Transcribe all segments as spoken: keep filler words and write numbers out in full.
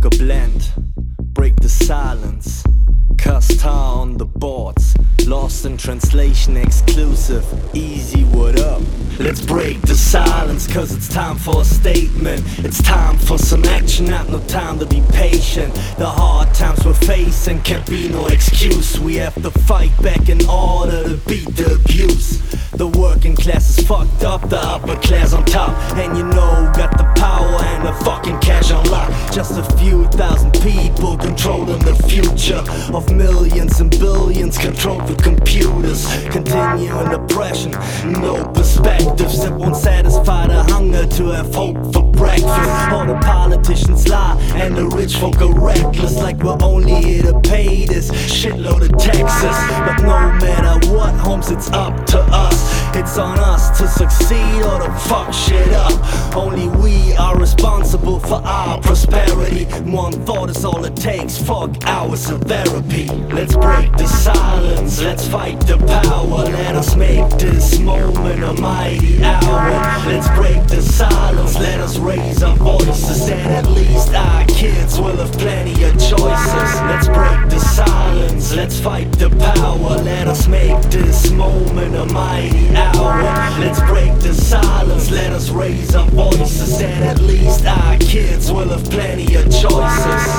a blend, break the silence. Casta on the boards, lost in translation, exclusive, easy, what up? Let's break the silence, cause it's time for a statement. It's time for some action, not no time to be patient. The hard times we're facing can't be no excuse. We have to fight back in order to beat the abuse. The working class is fucked up, the upper class on top. And you know, got the power and the fucking cash on lock. Just a few thousand people controlling the future of millions and billions controlled with computers. Continuing oppression, no perspectives that won't satisfy the hunger to have hope for breakfast. All the politicians lie and the rich folk are reckless, like we're only here to pay this shitload of taxes. But no matter what, homes, it's up to us. It's on us to succeed or to fuck shit up. Only we are responsible for our prosperity. One thought is all it takes, fuck hours of therapy. Let's break the silence, let's fight the power. Let us make this moment a mighty hour. Let's break the silence, let us raise our voices. And at least our kids will have plenty of choices. Let's break the silence, let's fight the power. Let us make this moment a mighty hour. Let's break the silence, let us raise our voices. And at least our kids will have plenty of choices.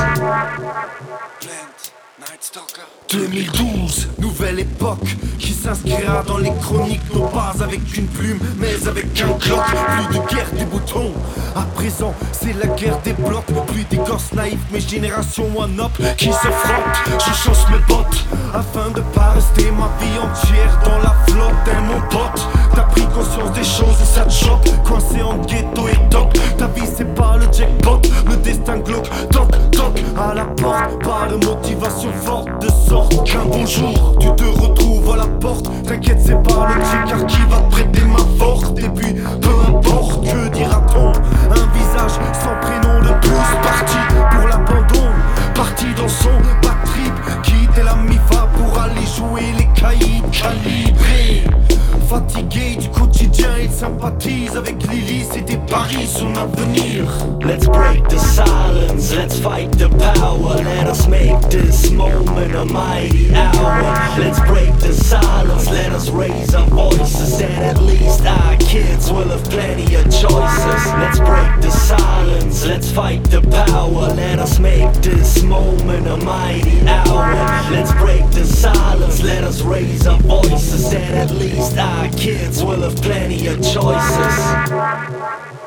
deux mille douze, nouvelle époque qui s'inscrira dans les chroniques, non pas avec une plume mais avec un clock. Plus de guerre des boutons, à présent c'est la guerre des blocs. Plus des gosses naïfs mais génération one up qui se frottent. Je chausse mes bottes afin de pas rester ma vie entière dans la flotte. Et mon pote, t'as pris conscience des choses et ça te choque. Coincé en ghetto et toc, ta vie c'est pas le jackpot, le destin glauque. Toc toc à la porte, pas de motivation forte de sorte qu'un bon jour tu te retrouves à la porte. T'inquiète, c'est pas le ticard qui va te prêter main forte. Et puis peu importe, que dira-t-on? Un visage sans prénom de plus, parti pour l'abandon, parti dans son bad trip, quitter la mifa pour aller jouer les caïds calibrés. Fatigué du quotidien, il sympathise avec Lily, c'était Paris son avenir. Let's break the silence, let's fight the power. Let us make this moment a mighty hour. Let's break the silence, let us raise our voices. And at least our kids will have plenty of choices. Let's break the silence, let's fight the power. Let us make this moment a mighty hour. Let's break the silence, let us raise our voices. And at least our kids will have plenty of choices.